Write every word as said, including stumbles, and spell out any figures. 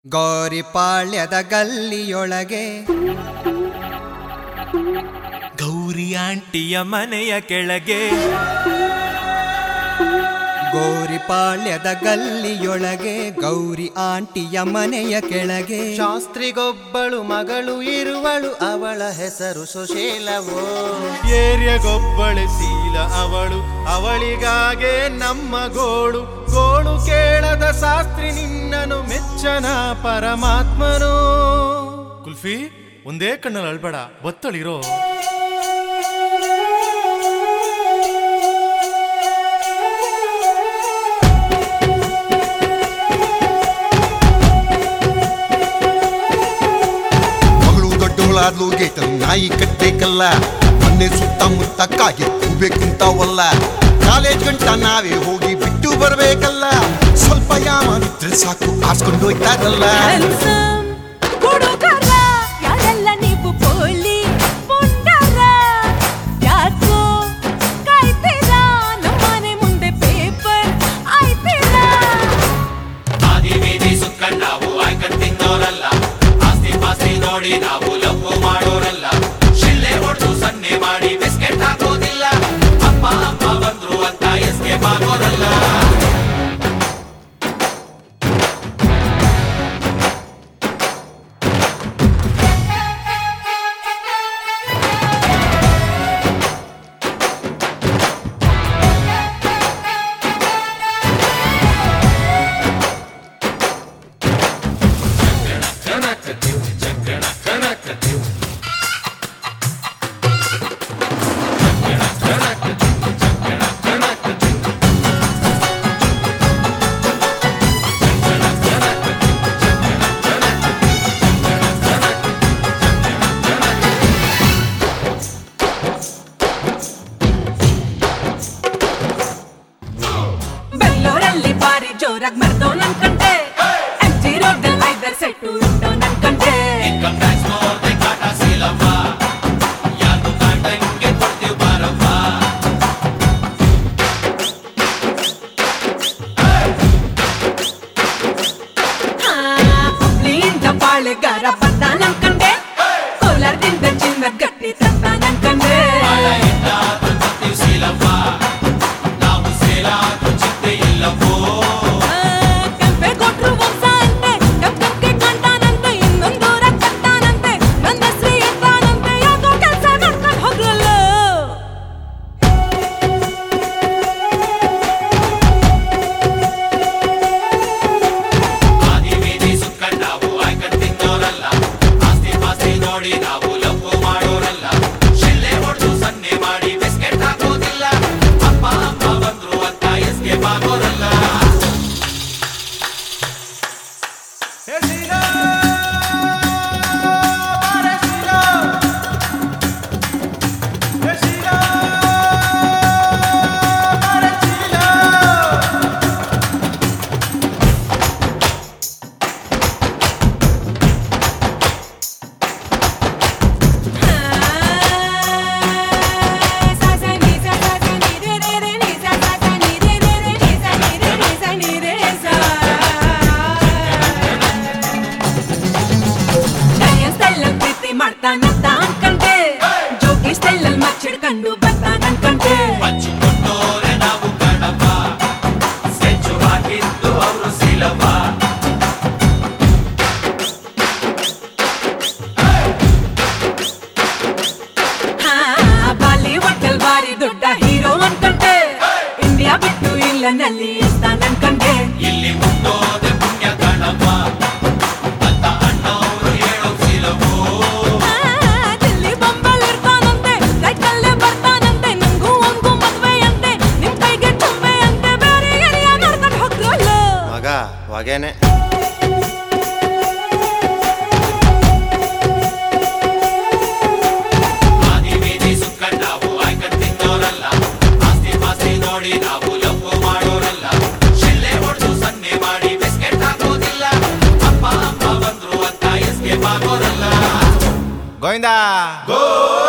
ಗೌರಿಪಾಳ್ಯದ ಗಲ್ಲಿಯೊಳಗೆ ಗೌರಿ ಆಂಟಿಯ ಮನೆಯ ಕೆಳಗೆ ಗೌರಿಪಾಳ್ಯದ ಗಲ್ಲಿಯೊಳಗೆ ಗೌರಿ ಆಂಟಿಯ ಮನೆಯ ಕೆಳಗೆ ಶಾಸ್ತ್ರಿಗೊಬ್ಬಳು ಮಗಳು ಇರುವಳು, ಅವಳ ಹೆಸರು ಸುಶೀಲವೋ. ಏರ್ಯಗೊಬ್ಬಳೆ ಶೀಲ ಅವಳು, ಅವಳಿಗಾಗೆ ನಮ್ಮ ಗೋಳು. ಗೋಳು ಕೇಳದ ಶಾಸ್ತ್ರಿ ನಿನ್ನನು ಮೆಚ್ಚನ ಪರಮಾತ್ಮನೋ. ಕುಲ್ಫಿ ಒಂದೇ ಕಣ್ಣಲ್ಲಿ ಅಳ್ಬೇಡ, ಬತ್ತಳಿರೋ. ಆದ್ಲು ಗೇಟಲ್ ನಾಯಿ ಕಟ್ಟಬೇಕಲ್ಲ, ಮೊನ್ನೆ ಸುತ್ತಮುತ್ತ ಕಾಗೆ ಕೂಬೇಕುಂತಾವಲ್ಲ. ಕಾಲೇಜ್ ಗಂಟ ನಾವೇ ಹೋಗಿ ಬಿಟ್ಟು ಬರ್ಬೇಕಲ್ಲ, ಸ್ವಲ್ಪ ಯಾಮಾನಿದ್ರೆ ಸಾಕು ಆಸ್ಕೊಂಡು ಹೋಯ್ತಾರಲ್ಲ. ನೋಡಿ ನಾವು ಲಪ್ಪು ಮಾಡೋರಲ್ಲ, ಶಿಲ್ಲೆ ಹೊಡೆದು ಸನ್ನೆ ಮಾಡಿ ಬಿಸ್ಕೆಟ್ ಹಾಕೋದಿಲ್ಲ. ಅಪ್ಪ ಅಮ್ಮ ಬಂದ್ರು ಅಂತ ಎಸ್ಕೇಪ್ ಆಗೋರಲ್ಲ. ಜೋರಾಗಿ ಮರ್ದೋ ನನ್ ಕಂಡೆ, ಎಂ ಜಿ ರೋಡ್ ಐದರ್ ಸೆಟ್ಟು ಇಟ್ಟೋ ನನ್ ಕಂಡೆ. ಇನ್ಕಮ್ ಟ್ಯಾಕ್ಸ್ ನೋಡ್ದೆ ಕಾಟ ಸೀಲವ್ವ, ಯಾರು ಕಾಂಟಂಗೆ ಕೊಡ್ತೀವಿ ಬಾರವ್ವ. ಹುಬ್ಳಿಯಿಂದ ಬಾಳೆಗಾರ ಬಂದ ನನ್ ಕಂಡೆ, ಕೋಲಾರದಿಂದ ಚಿನ್ನದ ಗಟ್ಟಿ ತಂದ ನನ್ ಕಂಡೆ. ಸೀಲವ್ವ ನಾವು ಸೇಲಾದ್ರು ಚಿಂತೆ ಇಲ್ಲವೋ. ನೋಡಿ ನಾವು ಲಪ್ಪು ಮಾಡೋರಲ್ಲ, ಶಿಲ್ಲೆ ಹೊಡೆದು ಸನ್ನೆ ಮಾಡಿ ಬಿಸ್ಕೆಟ್ ಹಾಕೋದಿಲ್ಲ. ಅಪ್ಪ ಅಮ್ಮ ಬಂದ್ರು ಅಂತ ಎಸ್ಕೇಪ್ ಆಗೋರಲ್ಲ. ಮಾಡ್ತಾನಂತ ಅನ್ಕಂಡೆ, ಜೋಗಿ ಸ್ಟೈಲ್ ಅಲ್ಲಿ ಮಚ್ಚಿಡ್ಕೊಂಡು ಬರ್ತಾನ ಅನ್ಕಂಡೆ. ಹಚ್ಚಿಕೊಂಡೋರೆ ನಾವು ಕಣಪ್ಪ, ಸೆಚ್ಚು ಹಾಕಿದ್ದು ಅವರು ಸೀಲವ್ವ. ಬಾಲಿವುಡ್ ಅಲ್ಲಿ ಭಾರಿ ದೊಡ್ಡ ಹೀರೋ ಅನ್ಕಂಡೆ, ಇಂಡಿಯಾ ಬಿಟ್ಟು ಇಲ್ಲನಲ್ಲಿ ಇರ್ತಾನ ಅನ್ಕಂಡೆ. ಇಲ್ಲಿ ಮುಂದೋದೆ ಪುಣ್ಯ ಕಣಪ್ಪ ಅಂತ ಅಣ್ಣವರು ಹೇಳೋ ಸೀಲವ್ವ. ಹೊಗೆನೆ ಆದಿ ಬೀದಿ ಸುಕ್ಕಂಡು ನಾವು ಆಯ್ಕಂಡು ತಿನ್ನೋರಲ್ಲ, ಆಸ್ತಿ ಪಾಸ್ತಿ ನೋಡಿ ನಾವು ಲಪ್ಪು ಮಾಡೋರಲ್ಲ, ಶಿಲ್ಲೆ ಹೊಡೆದು ಸನ್ನೆ ಮಾಡಿ ಬಿಸ್ಕೆಟ್ ಹಾಕೋದಿಲ್ಲ. ಅಪ್ಪ ಅಮ್ಮ ಬಂದ್ರು ಅಂತ ಎಸ್ಕೇಪ್ ಆಗೋರಲ್ಲ. ಗೋವಿಂದ ಗೋ